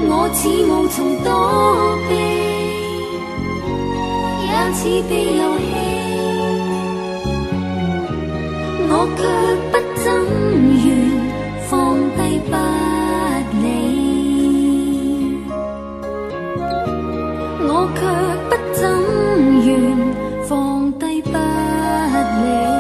我似无从躲避，也似被流弃，我却不怎愿放低不理，我却不怎愿放低不理。